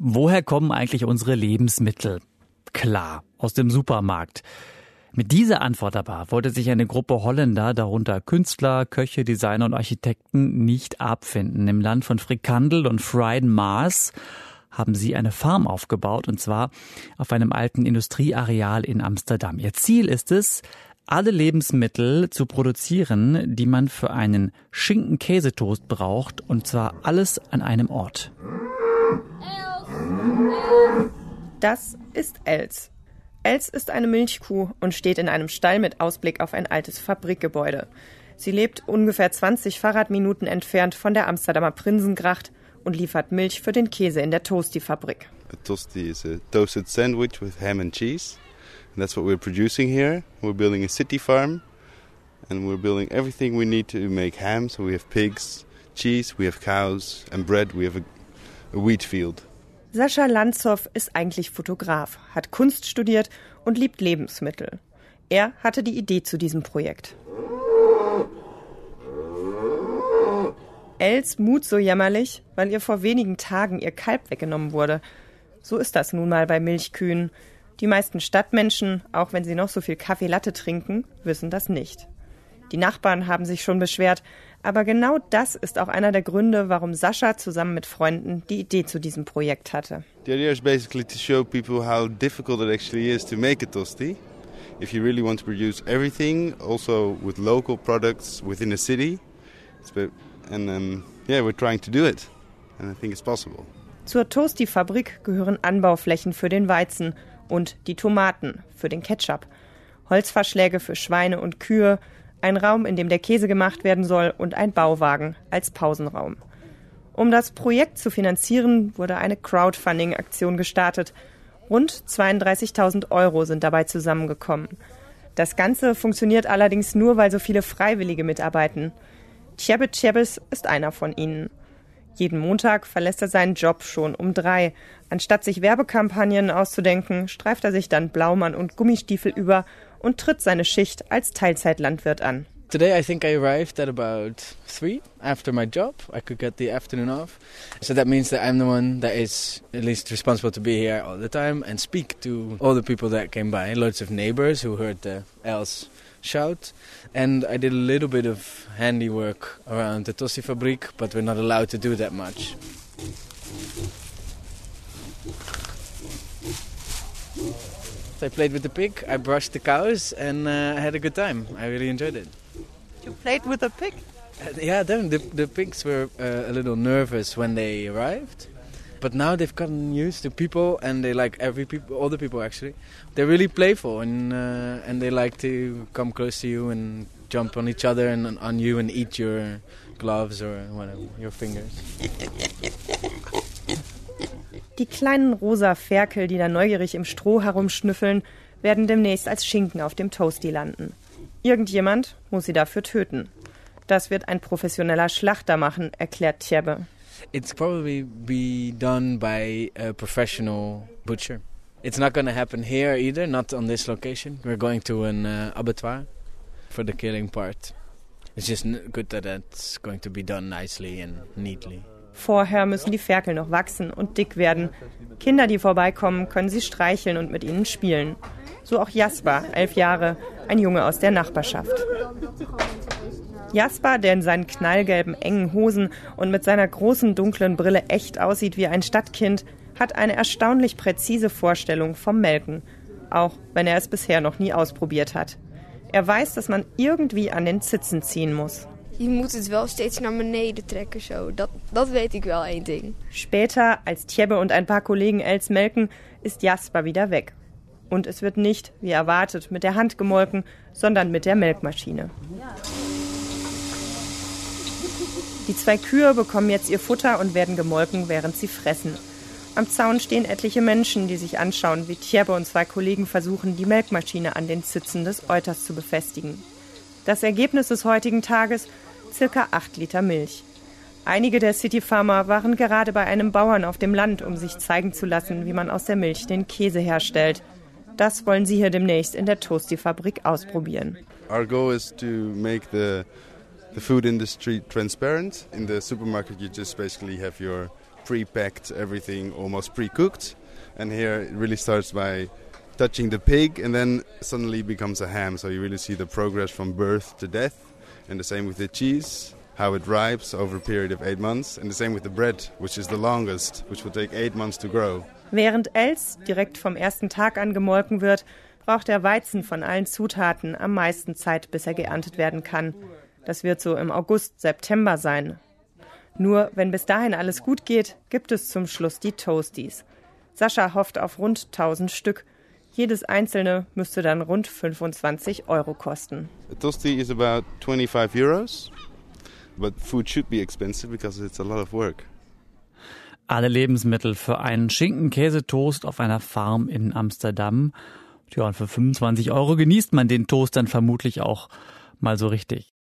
Woher kommen eigentlich unsere Lebensmittel? Klar, aus dem Supermarkt. Mit dieser Antwort aber wollte sich eine Gruppe Holländer, darunter Künstler, Köche, Designer und Architekten, nicht abfinden. Im Land von Frikandel und Fried Mars haben sie eine Farm aufgebaut, und zwar auf einem alten Industrieareal in Amsterdam. Ihr Ziel ist es, alle Lebensmittel zu produzieren, die man für einen Schinken-Käsetoast braucht, und zwar alles an einem Ort. Das ist Els. Els ist eine Milchkuh und steht in einem Stall mit Ausblick auf ein altes Fabrikgebäude. Sie lebt ungefähr 20 Fahrradminuten entfernt von der Amsterdamer Prinsengracht und liefert Milch für den Käse in der Toasty-Fabrik. A toasty is a toasted sandwich with ham and cheese. And that's what we're producing here. We're building a city farm and we're building everything we need to make ham. So we have pigs, cheese, we have cows and bread. We have a wheat field. Sascha Lanzow ist eigentlich Fotograf, hat Kunst studiert und liebt Lebensmittel. Er hatte die Idee zu diesem Projekt. Els Mut so jämmerlich, weil ihr vor wenigen Tagen ihr Kalb weggenommen wurde. So ist das nun mal bei Milchkühen. Die meisten Stadtmenschen, auch wenn sie noch so viel Kaffee Latte trinken, wissen das nicht. Die Nachbarn haben sich schon beschwert, aber genau das ist auch einer der Gründe, warum Sascha zusammen mit Freunden die Idee zu diesem Projekt hatte. The idea is basically to show people how difficult it actually is to make a toasty. If you really want to produce everything, also with local products within a city. We're trying to do it. And I think it's possible. Zur Toasty-Fabrik gehören Anbauflächen für den Weizen und die Tomaten für den Ketchup, Holzverschläge für Schweine und Kühe, ein Raum, in dem der Käse gemacht werden soll, und ein Bauwagen als Pausenraum. Um das Projekt zu finanzieren, wurde eine Crowdfunding-Aktion gestartet. Rund 32.000 € sind dabei zusammengekommen. Das Ganze funktioniert allerdings nur, weil so viele Freiwillige mitarbeiten. Tjebbe Tjebbes ist einer von ihnen. Jeden Montag verlässt er seinen Job schon um 3. Anstatt sich Werbekampagnen auszudenken, streift er sich dann Blaumann und Gummistiefel über und tritt seine Schicht als Teilzeitlandwirt an. Today I think I arrived at about 3 after my job. I could get the afternoon off. So that means that I'm the one that is at least responsible to be here all the time and speak to all the people that came by. Lots of neighbors who heard the Els shout. And I did a little bit of handiwork around the Toasty-Fabrik, but we're not allowed to do that much. I played with the pig, I brushed the cows, and I had a good time. I really enjoyed it. You played with a pig? Yeah, the pigs were a little nervous when they arrived. But now they've gotten used to people, and they like all the people actually. They're really playful, and they like to come close to you and jump on each other and on you and eat your gloves or whatever, your fingers. Die kleinen rosa Ferkel, die da neugierig im Stroh herumschnüffeln, werden demnächst als Schinken auf dem Toasty landen. Irgendjemand muss sie dafür töten. Das wird ein professioneller Schlachter machen, erklärt Tjebbe. It's probably be done by a professional butcher. It's not going to happen here either, not on this location. We're going to an abattoir for the killing part. It's just good that that's going to be done nicely and neatly. Vorher müssen die Ferkel noch wachsen und dick werden. Kinder, die vorbeikommen, können sie streicheln und mit ihnen spielen. So auch Jasper, 11 Jahre, ein Junge aus der Nachbarschaft. Jasper, der in seinen knallgelben, engen Hosen und mit seiner großen, dunklen Brille echt aussieht wie ein Stadtkind, hat eine erstaunlich präzise Vorstellung vom Melken, auch wenn er es bisher noch nie ausprobiert hat. Er weiß, dass man irgendwie an den Zitzen ziehen muss. Je moet het wel steeds naar beneden trekken, zo. Dat weet ik wel, één ding. Später, als Tjebbe und ein paar Kollegen Els melken, ist Jasper wieder weg. Und es wird nicht, wie erwartet, mit der Hand gemolken, sondern mit der Melkmaschine. Die 2 Kühe bekommen jetzt ihr Futter und werden gemolken, während sie fressen. Am Zaun stehen etliche Menschen, die sich anschauen, wie Tjebbe und 2 Kollegen versuchen, die Melkmaschine an den Zitzen des Euters zu befestigen. Das Ergebnis des heutigen Tages: circa 8 Liter Milch. Einige der City-Farmer waren gerade bei einem Bauern auf dem Land, um sich zeigen zu lassen, wie man aus der Milch den Käse herstellt. Das wollen sie hier demnächst in der Toasty-Fabrik ausprobieren. Our goal is to make the food industry transparent. In the supermarket you just basically have your pre-packed everything, almost pre-cooked. And here it really starts by touching the pig and then suddenly becomes a ham. So you really see the progress from birth to death. And the same with the cheese, how it ripes over a period of 8 months. And the same with the bread, which is the longest, which will take 8 months to grow. Während Els direkt vom ersten Tag an gemolken wird, braucht der Weizen von allen Zutaten am meisten Zeit, bis er geerntet werden kann. Das wird so im August, September sein. Nur wenn bis dahin alles gut geht, gibt es zum Schluss die Toasties. Sascha hofft auf rund 1000 Stück. Jedes einzelne müsste dann rund 25 € kosten. A toastie is about 25 euros, but food should be expensive because it's a lot of work. Alle Lebensmittel für einen Schinken-Käse-Toast auf einer Farm in Amsterdam. Ja, und für 25 € genießt man den Toast dann vermutlich auch mal so richtig.